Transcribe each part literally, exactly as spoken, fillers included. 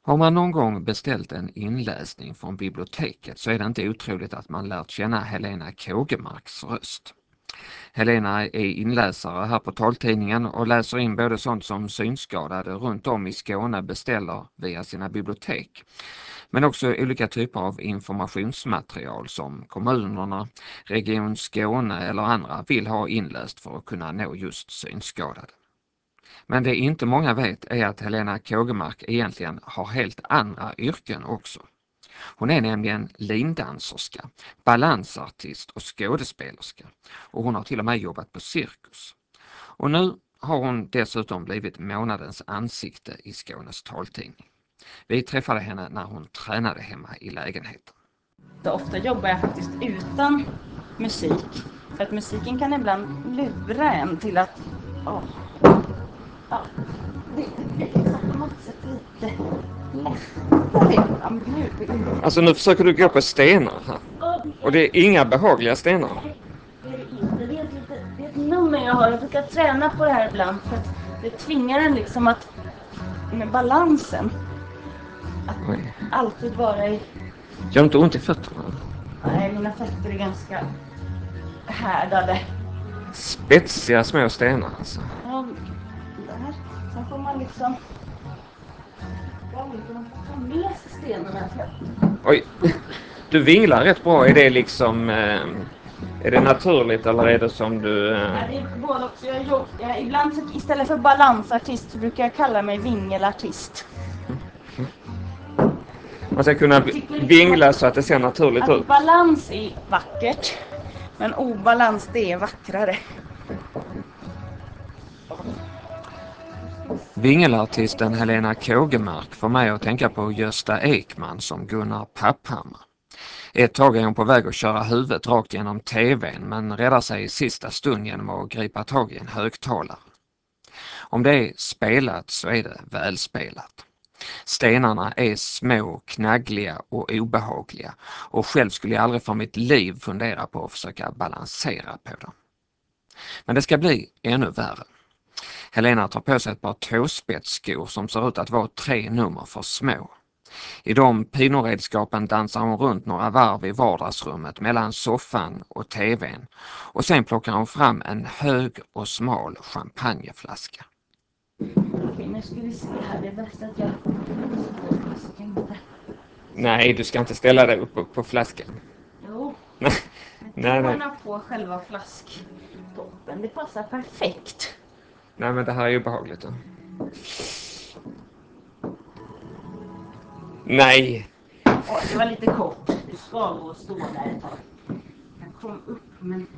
Har man någon gång beställt en inläsning från biblioteket så är det inte otroligt att man lärt känna Helena Kågemarks röst. Helena är inläsare här på taltidningen och läser in både sånt som synskadade runt om i Skåne beställer via sina bibliotek. Men också olika typer av informationsmaterial som kommunerna, Region Skåne eller andra vill ha inläst för att kunna nå just synskadade. Men det inte många vet är att Helena Kågemark egentligen har helt andra yrken också. Hon är nämligen lindanserska, balansartist och skådespelerska och hon har till och med jobbat på cirkus. Och nu har hon dessutom blivit månadens ansikte i Skånes taltidning. Vi träffade henne när hon tränade hemma i lägenheten. Ofta jobbar jag faktiskt utan musik. För att musiken kan ibland lura en till att... Oh, ja, det är liksom på något sätt lite lätt. Alltså nu försöker du gå på stenar här. Och det är inga behagliga stenar. Det är det inte. Det är ett, lite, det är ett nummer jag har. Jag brukar träna på det här ibland. För att det tvingar en liksom att... med balansen. Att Oj. alltid vara i... Gör inte ont i fötterna? Nej, mina fötter är ganska härdade. Spetsiga små stenar alltså. Ja, där. Sen får man liksom... Ja, man får ta med sig stenarna. Oj, du vinglar rätt bra. Är det liksom... Eh, är det naturligt eller är det som du... Eh... Ja, det är både också. Jag jobb, jag, ibland så, istället för balansartist så brukar jag kalla mig vingelartist. Man ska kunna vingla så att det ser naturligt att ut. Balans är vackert, men obalans det är vackrare. Vingelartisten Helena Kågemark får mig att tänka på Gösta Ekman som Gunnar Papphammar. Ett tag är hon på väg att köra huvudet rakt genom tvn men räddar sig i sista stund genom att gripa tag i en högtalare. Om det är spelat så är det välspelat. Stenarna är små, knaggliga och obehagliga och själv skulle jag aldrig för mitt liv fundera på att försöka balansera på dem. Men det ska bli ännu värre. Helena tar på sig ett par tåspetsskor som ser ut att vara tre nummer för små. I de pinoredskapen dansar hon runt några varv i vardagsrummet mellan soffan och tvn och sen plockar hon fram en hög och smal champagneflaska. Okej, nu ska vi se här. Det är bäst att jag... Nej, du ska inte ställa dig upp på flaskan. Jo. nej, nej. Tårna på själva flasktoppen. Det passar perfekt. Nej, men det här är ju behagligt då. Nej. Oj, det var lite kort. Du ska gå och stå där ett tag. Jag kom upp, men...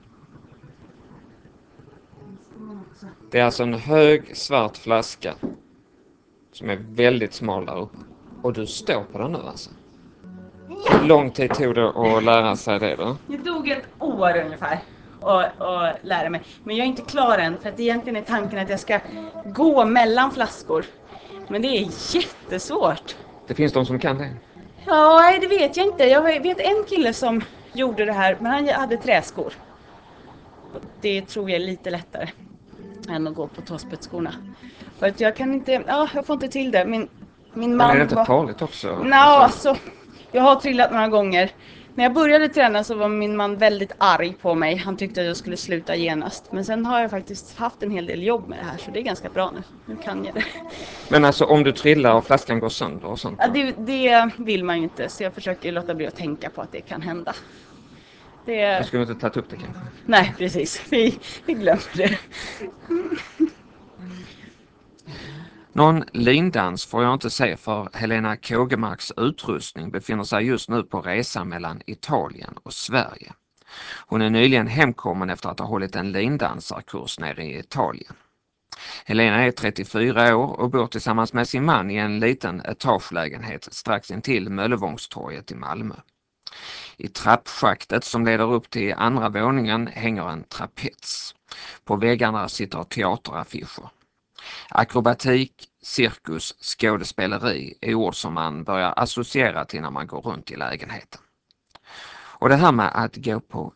Det är alltså en hög svart flaska som är väldigt smal där uppe. Och du står på den nu alltså. Hur lång tid tog det att lära sig det då? Det tog ett år ungefär att, att lära mig. Men jag är inte klar än, för att egentligen är tanken att jag ska gå mellan flaskor. Men det är jättesvårt. Det finns de som kan det. Ja, nej, det vet jag inte. Jag vet en kille som gjorde det här, men han hade träskor. Det tror jag är lite lättare än att gå på tåspetsskorna. För att jag kan inte, ja, jag får inte till det. Min, min man Men är det inte var... farligt också? Nå, alltså... alltså, jag har trillat några gånger. När jag började träna så var min man väldigt arg på mig. Han tyckte att jag skulle sluta genast. Men sen har jag faktiskt haft en hel del jobb med det här, så det är ganska bra nu. Nu kan jag det. Men alltså om du trillar och flaskan går sönder och sånt? Ja, det, det vill man ju inte, så jag försöker låta bli att tänka på att det kan hända. Det... Jag skulle inte tagit upp det kanske. Nej, precis. Vi, vi glömmer det. Någon lindans får jag inte se för Helena Kågemarks utrustning befinner sig just nu på resa mellan Italien och Sverige. Hon är nyligen hemkommen efter att ha hållit en lindansarkurs nere i Italien. Helena är trettiofyra år och bor tillsammans med sin man i en liten etagelägenhet strax intill Möllevångstorget i Malmö. I trappschaktet som leder upp till andra våningen hänger en trapets. På väggarna sitter teateraffischer. Akrobatik, cirkus, skådespeleri är ord som man börjar associera till när man går runt i lägenheten. Och det här med att gå på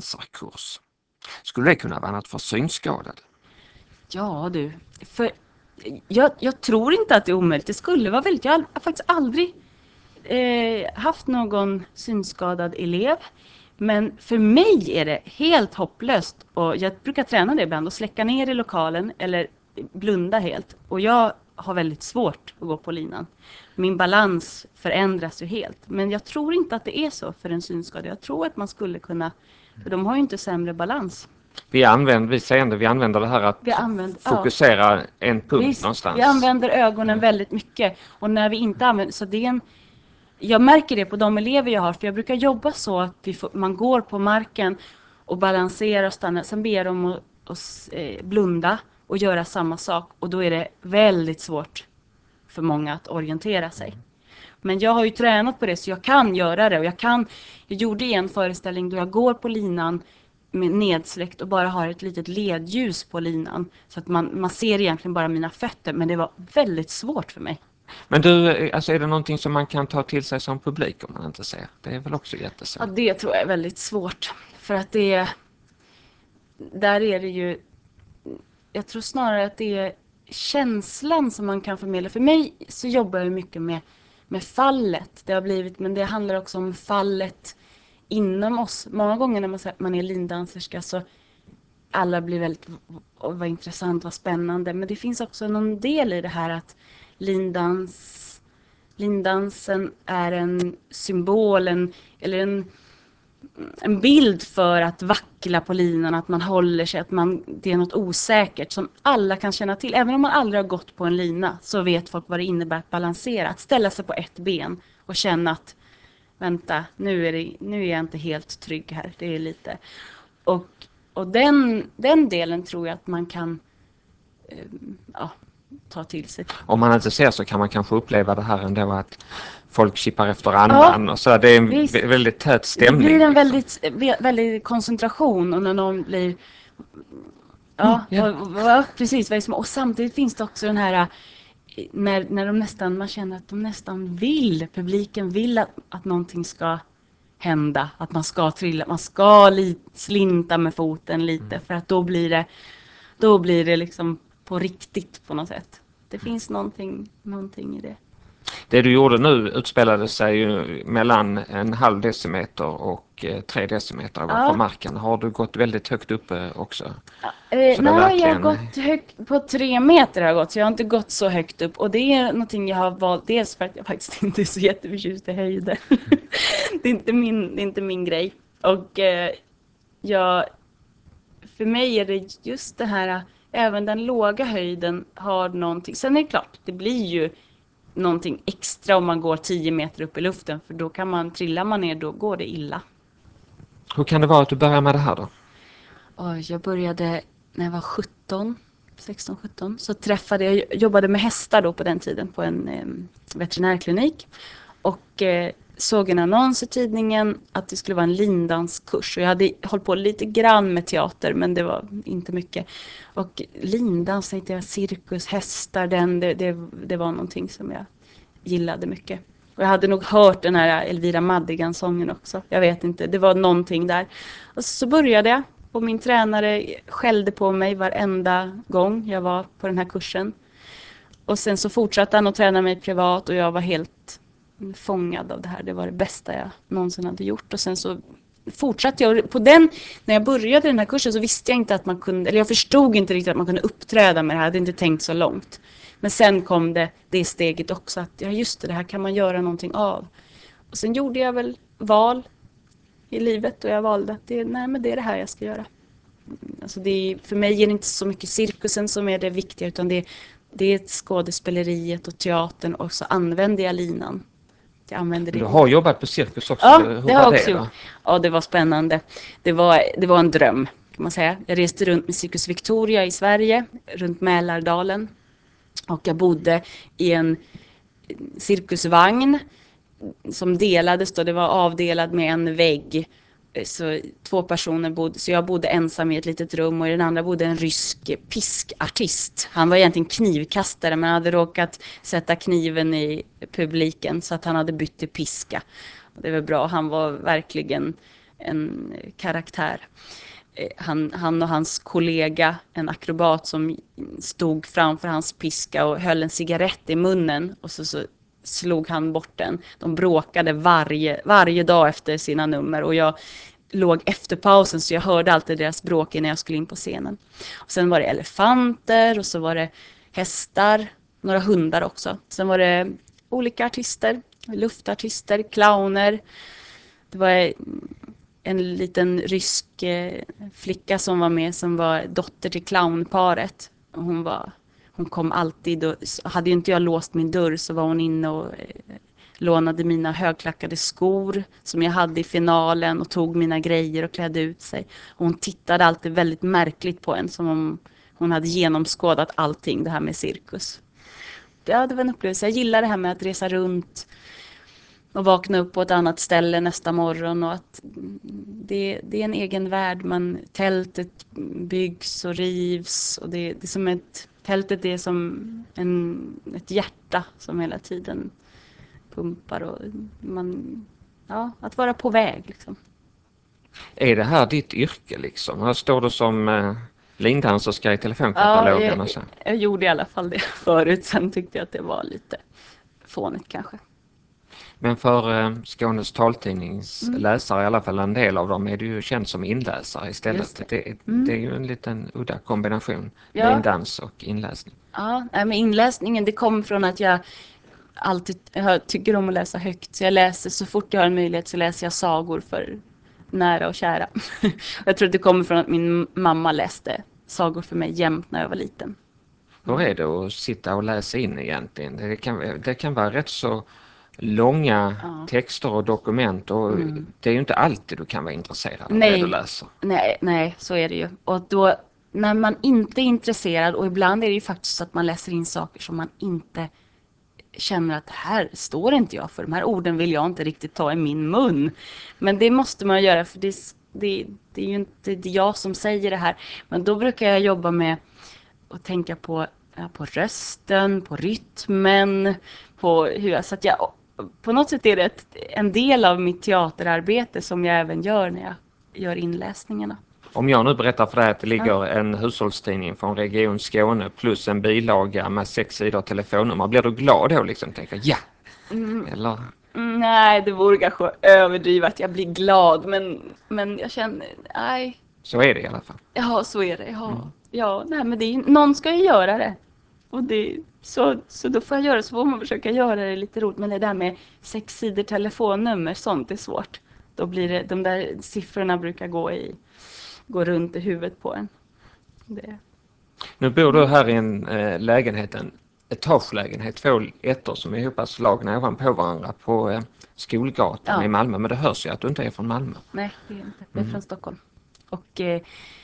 lindansarkurs, skulle det kunna vara något för synskadade? Ja du, för jag, jag tror inte att det är omöjligt. Det skulle vara väldigt... Jag har, har faktiskt aldrig eh, haft någon synskadad elev. Men för mig är det helt hopplöst. Och jag brukar träna det ibland och släcka ner i lokalen eller blunda helt. Och jag har väldigt svårt att gå på linan. Min balans förändras ju helt. Men jag tror inte att det är så för en synskadad. Jag tror att man skulle kunna... För de har ju inte sämre balans. Vi använder, vi seende, vi använder det här att Vi använder, fokusera ja. en punkt Visst, någonstans. vi använder ögonen väldigt mycket. Och när vi inte använder... Så det är en, jag märker det på de elever jag har. För jag brukar jobba så att vi får, man går på marken och balanserar och stannar. Sen ber de att, att eh, blunda och göra samma sak. Och då är det väldigt svårt för många att orientera sig. Men jag har ju tränat på det så jag kan göra det. Och jag, kan, jag gjorde en föreställning då jag går på linan med nedsläckt och bara har ett litet ledljus på linan. Så att man, man ser egentligen bara mina fötter. Men det var väldigt svårt för mig. Men du, alltså är det någonting som man kan ta till sig som publik om man inte ser? Det är väl också jättesvårt. Ja, det tror jag är väldigt svårt. För att det är... Där är det ju... Jag tror snarare att det är känslan som man kan förmedla. För mig så jobbar jag mycket med, med fallet. Det har blivit, men det handlar också om fallet inom oss. Många gånger när man, man är lindanserska så alla blir väldigt, vad intressant, vad spännande. Men det finns också någon del i det här att lindans, lindansen är en symbol, en, eller en, en bild för att vackla på linan, att man håller sig, att man, det är något osäkert som alla kan känna till. Även om man aldrig har gått på en lina så vet folk vad det innebär att balansera, att ställa sig på ett ben och känna att vänta, nu är, det, nu är jag inte helt trygg här. Det är lite. Och, och den, den delen tror jag att man kan eh, ja, ta till sig. Om man inte ser så kan man kanske uppleva det här ändå att folk kippar efter andan. Ja, och så. Det är en visst, väldigt tät stämning. Det blir en väldigt, väldigt koncentration och när någon blir... Ja, mm, yeah. och, och, precis. Och samtidigt finns det också den här... När, när de nästan, man känner att de nästan vill, publiken vill att, att någonting ska hända. Att man ska trilla, man ska li, slinta med foten lite. Mm. För att då blir det, då blir det liksom på riktigt på något sätt. Det finns någonting, någonting i det. Det du gjorde nu utspelade sig ju mellan en halv decimeter och eh, tre decimeter ovanför ja. marken. Har du gått väldigt högt uppe också? Ja, eh, nej, verkligen... jag har gått högt, på tre meter har jag gått, så jag har inte gått så högt upp. Och det är någonting jag har valt, dels för att jag faktiskt inte är så jätteförtjust i höjden. det, är inte min, det är inte min grej. Och eh, jag, för mig är det just det här, även den låga höjden har någonting. Sen är det klart, det blir ju någonting extra om man går tio meter upp i luften. För då kan man, trillar man ner, då går det illa. Hur kan det vara att du börjar med det här då? Oj, jag började när jag var sjutton, sexton sjutton. Så träffade jag, jobbade med hästar då på den tiden på en eh, veterinärklinik. Och eh, såg en annons i tidningen att det skulle vara en lindanskurs. Och jag hade hållit på lite grann med teater, men det var inte mycket. Och lindans, tänkte jag, cirkus, hästar, den, det, det, det var någonting som jag gillade mycket. Och jag hade nog hört den här Elvira Madigan-sången också. Jag vet inte, det var någonting där. Och så började jag. Och min tränare skällde på mig varenda gång jag var på den här kursen. Och sen så fortsatte han att träna mig privat och jag var helt fångad av det här. Det var det bästa jag någonsin hade gjort. Och sen så fortsatte jag. På den, när jag började den här kursen så visste jag inte att man kunde, eller jag förstod inte riktigt att man kunde uppträda med det här. Jag hade inte tänkt så långt. Men sen kom det, det steget också att ja just det, det här kan man göra någonting av. Och sen gjorde jag väl val i livet och jag valde att det, nej, men det är det här jag ska göra. Alltså det är, för mig är det inte så mycket cirkusen som är det viktiga, utan det, det är skådespeleriet och teatern, och så använder jag linan. Jag använder det. Du har jobbat på cirkus också. Ja, Hur det har jag också det, gjort. Ja, det var spännande. Det var, det var en dröm, kan man säga. Jag reste runt med Cirkus Victoria i Sverige, runt Mälardalen. Och jag bodde i en cirkusvagn som delades då. Det var avdelad med en vägg. Så två personer bodde, så jag bodde ensam i ett litet rum och i den andra bodde en rysk piskartist. Han var egentligen knivkastare men hade råkat sätta kniven i publiken så att han hade bytt till piska. Och det var bra, han var verkligen en karaktär. Han, han och hans kollega, en akrobat som stod framför hans piska och höll en cigarett i munnen och så, så slog han bort den. De bråkade varje, varje dag efter sina nummer och jag låg efter pausen så jag hörde alltid deras bråk när jag skulle in på scenen. Och sen var det elefanter och så var det hästar, några hundar också. Sen var det olika artister, luftartister, clowner. Det var en liten rysk eh, flicka som var med som var dotter till clownparet. Hon var hon kom alltid och hade ju inte jag låst min dörr så var hon inne och eh, lånade mina högklackade skor som jag hade i finalen och tog mina grejer och klädde ut sig. Hon tittade alltid väldigt märkligt på en som om hon hade genomskådat allting det här med cirkus. Ja, det var en upplevelse. Jag gillar det här med att resa runt och vakna upp på ett annat ställe nästa morgon och att det, det är en egen värld. Man, tältet byggs och rivs och det, det är som ett, tältet är som en, ett hjärta som hela tiden pumpar och man, ja, att vara på väg liksom. Är det här ditt yrke liksom? Här står du som eh, lindanserska i telefonkatalogen. Ja, jag, jag gjorde i alla fall det förut. Sen tyckte jag att det var lite fånigt kanske. Men för eh, Skånes taltidnings Mm. läsare, i alla fall en del av dem, är du ju känd som inläsare istället. Det. Det, Mm. det är ju en liten udda kombination, Ja. lindans och inläsning. Ja, men inläsningen det kom från att jag alltid jag tycker om att läsa högt. Så jag läser så fort jag har en möjlighet så läser jag sagor för nära och kära. Jag tror att det kommer från att min mamma läste sagor för mig jämt när jag var liten. Hur är det att sitta och läsa in egentligen? Det kan, det kan vara rätt så långa Ja. texter och dokument och Mm. det är ju inte alltid du kan vara intresserad av Nej. det du läser. Nej, nej, så är det ju. Och då när man inte är intresserad och ibland är det ju faktiskt så att man läser in saker som man inte känner att här står inte jag för. De här orden vill jag inte riktigt ta i min mun. Men det måste man göra för det, det, det är ju inte det är jag som säger det här. Men då brukar jag jobba med att tänka på, ja, på rösten, på rytmen, på hur jag, så att jag, på något sätt är det ett, en del av mitt teaterarbete som jag även gör när jag gör inläsningarna. Om jag nu berättar för dig att det ligger en hushållstidning från Region Skåne plus en bilaga med sex sidor telefonnummer, blir du glad då liksom? Tänker ja! Mm. Eller? Mm, nej, det vore kanske överdrivet att jag blir glad, men, men jag känner, nej. Så är det i alla fall. Ja, så är det. Ja, Mm. ja nej, men det är, någon ska ju göra det. Och det så, så då får jag göra så får man försöka göra det lite roligt. Men det där med sex sidor telefonnummer, sånt är svårt. Då blir det, de där siffrorna brukar gå, i, gå runt i huvudet på en. Det. Nu bor du här i en äh, lägenhet, en etagelägenhet, två ettor som är ihopslagna ovanpå varandra på äh, Skolgatan Ja. i Malmö. Men det hörs ju att du inte är från Malmö. Nej, det är inte. Det är Mm. från Stockholm. Och eh,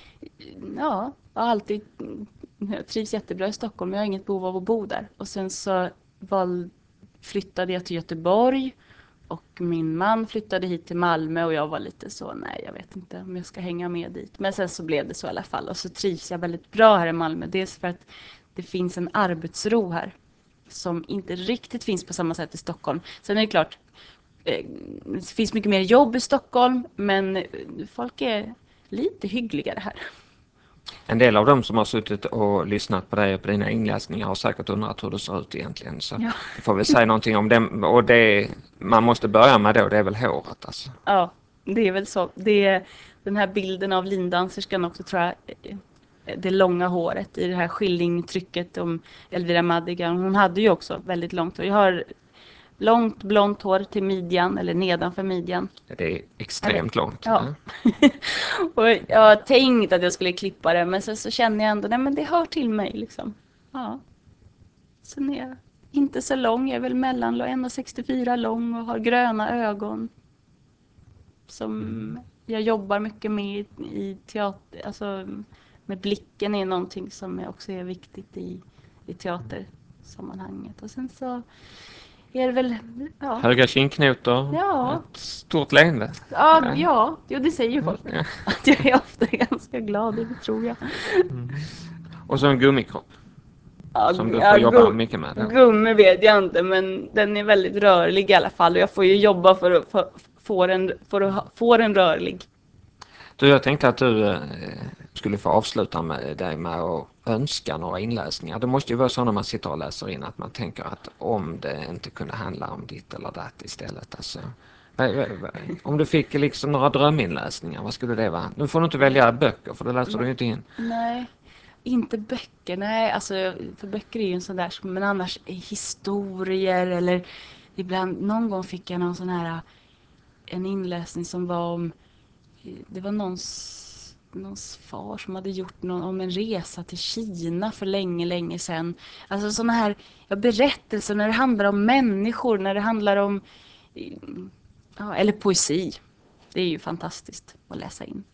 ja, jag har alltid jag trivs jättebra i Stockholm. Jag har inget behov av att bo där. Och sen så val, flyttade jag till Göteborg. Och min man flyttade hit till Malmö och jag var lite så, nej jag vet inte om jag ska hänga med dit. Men sen så blev det så i alla fall. Och så trivs jag väldigt bra här i Malmö. Dels för att det finns en arbetsro här. Som inte riktigt finns på samma sätt i Stockholm. Sen är det klart, det finns mycket mer jobb i Stockholm. Men folk är lite hyggligare här. En del av dem som har suttit och lyssnat på dig och på dina inläsningar har säkert undrat hur det ser ut egentligen. Så Ja. du får väl säga någonting om det. Och det man måste börja med då, det är väl håret alltså. Ja, det är väl så. Det är den här bilden av lindanserskan också tror jag. Det långa håret i det här skillingtrycket om Elvira Madigan. Hon hade ju också väldigt långt hår. Jag har långt blont hår till midjan eller nedanför midjan. Det är extremt långt. Ja. Och jag har tänkt att jag skulle klippa det men sen så känner jag ändå nej men det hör till mig liksom. Ja. Sen är jag inte så lång, jag är väl mellan en komma sextiofyra lång och har gröna ögon. Som mm. jag jobbar mycket med i teater, alltså med blicken är någonting som också är viktigt i, i teatersammanhanget. Och sen så är det väl, ja. Höga kindknotor, Ja. ett stort leende. Ja, ja. ja. Jo, det säger ju folk. Ja. Att jag är ofta ganska glad, det tror jag. Mm. Och så en gummikropp. Ja, som du får ja, jobba gum- mycket med. Då. Gummi vet jag inte, men den är väldigt rörlig i alla fall. Och jag får ju jobba för att få den, för att få den rörlig. Du, jag tänkte att du eh, skulle få avsluta med dig med att önska några inläsningar. Det måste ju vara så när man sitter och läser in att man tänker att om det inte kunde handla om ditt eller datt istället. Alltså, vad- vad- vad- om du fick liksom några dröminläsningar, vad skulle det vara? Nu får du inte välja böcker för det läser du ju inte in. Nej, inte böcker. Nej, alltså för böcker är ju en sån där, men annars historier eller ibland, någon gång fick jag någon sån här en inläsning som var om, det var någons, någons far som hade gjort någon, om en resa till Kina för länge, länge sedan. Alltså såna här ja, berättelser när det handlar om människor, när det handlar om, ja, eller poesi. Det är ju fantastiskt att läsa in.